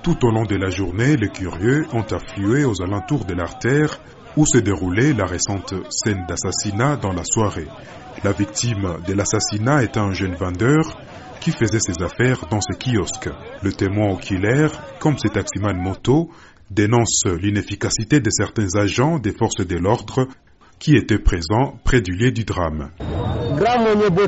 Tout au long de la journée, les curieux ont afflué aux alentours de l'artère où se déroulait la récente scène d'assassinat dans la soirée. La victime de l'assassinat est un jeune vendeur qui faisait ses affaires dans ce kiosque. Le témoin oculaire, comme ses taximans moto, dénonce l'inefficacité de certains agents des forces de l'ordre qui étaient présents près du lieu du drame. La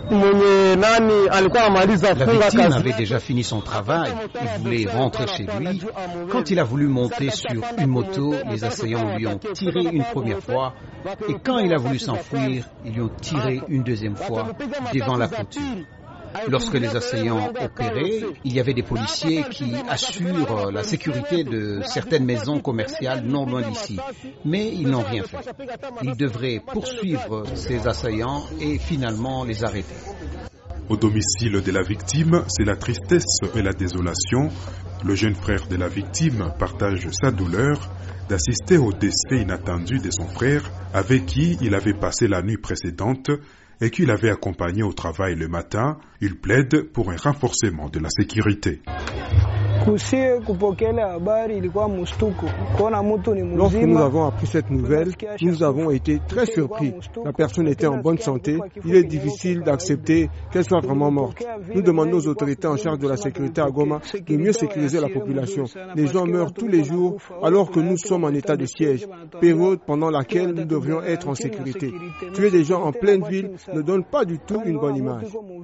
victime avait déjà fini son travail, il voulait rentrer chez lui. Quand il a voulu monter sur une moto, les assaillants lui ont tiré une première fois et quand il a voulu s'enfuir, ils lui ont tiré une deuxième fois devant la clôture. Lorsque les assaillants opéraient, il y avait des policiers qui assurent la sécurité de certaines maisons commerciales non loin d'ici. Mais ils n'ont rien fait. Ils devraient poursuivre ces assaillants et finalement les arrêter. Au domicile de la victime, c'est la tristesse et la désolation. Le jeune frère de la victime partage sa douleur d'assister au décès inattendu de son frère avec qui il avait passé la nuit précédente et qu'il avait accompagné au travail le matin. Il plaide pour un renforcement de la sécurité. Lorsque nous avons appris cette nouvelle, nous avons été très surpris. La personne était en bonne santé. Il est difficile d'accepter qu'elle soit vraiment morte. Nous demandons aux autorités en charge de la sécurité à Goma de mieux sécuriser la population. Les gens meurent tous les jours alors que nous sommes en état de siège, période pendant laquelle nous devrions être en sécurité. Tuer des gens en pleine ville ne donne pas du tout une bonne image.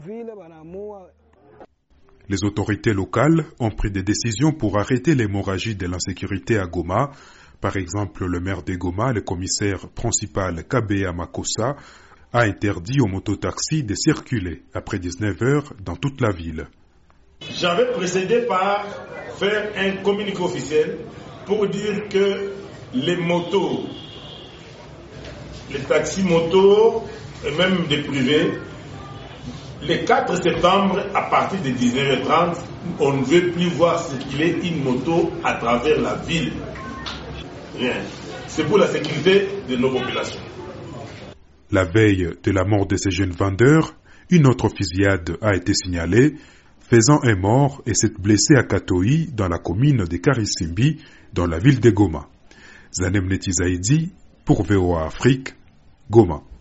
Les autorités locales ont pris des décisions pour arrêter l'hémorragie de l'insécurité à Goma. Par exemple, le maire de Goma, le commissaire principal Kabea Makossa, a interdit aux mototaxis de circuler après 19 heures dans toute la ville. J'avais procédé par faire un communiqué officiel pour dire que les motos, les taxis motos et même des privés, le 4 septembre, à partir de 19h30, on ne veut plus voir circuler une moto à travers la ville. Rien. C'est pour la sécurité de nos populations. La veille de la mort de ces jeunes vendeurs, une autre fusillade a été signalée, faisant un mort et 7 blessés à Katoï, dans la commune de Karisimbi, dans la ville de Goma. Zanem Netizaidi, pour VOA Afrique, Goma.